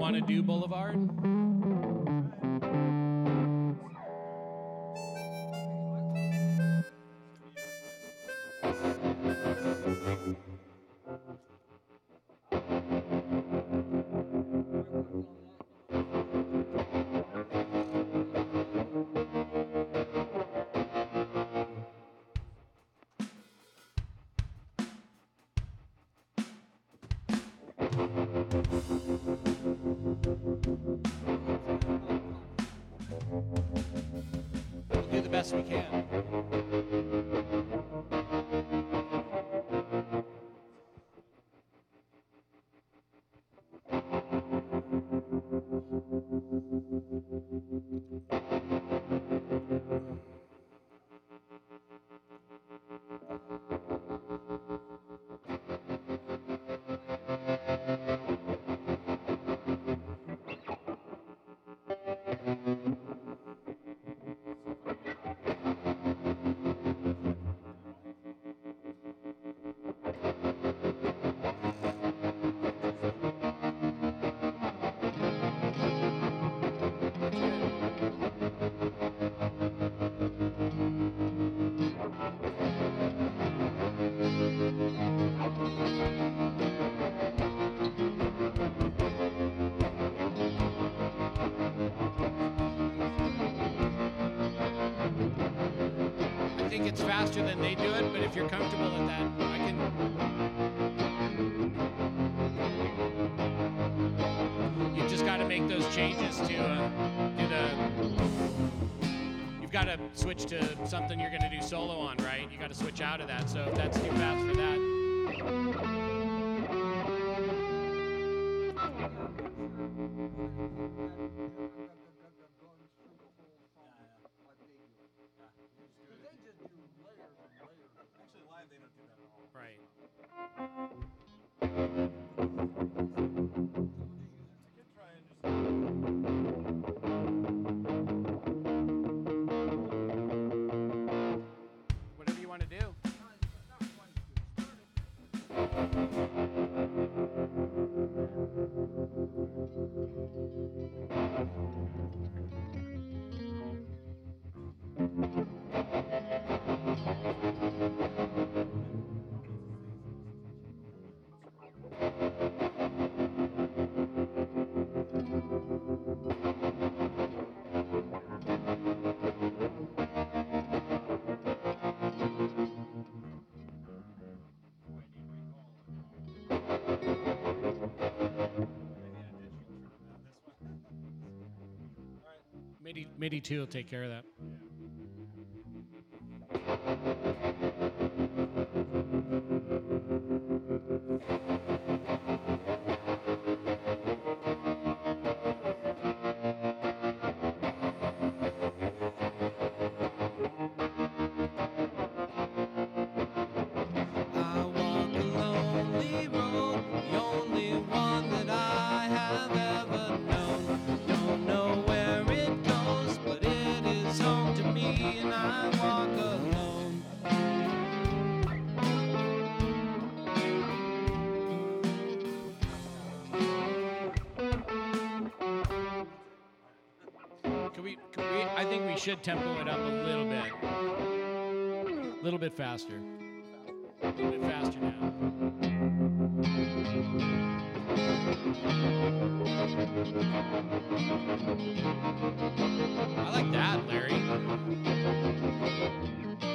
want to do Boulevard? We'll do the best we can. I think it's faster than they do it, but if you're comfortable with that, I can. You just got to make those changes to do the. You've got to switch to something you're going to do solo on, right? You got to switch out of that. So if that's too fast for that. Right. Whatever you want to do. MIDI 2 will take care of that. I walk a lonely road, the only one that I have ever known. Don't know where it goes, but it is home to me, and I walk alone. I think we should tempo it up a little bit. A little bit faster. A little bit faster now. I like that, Larry.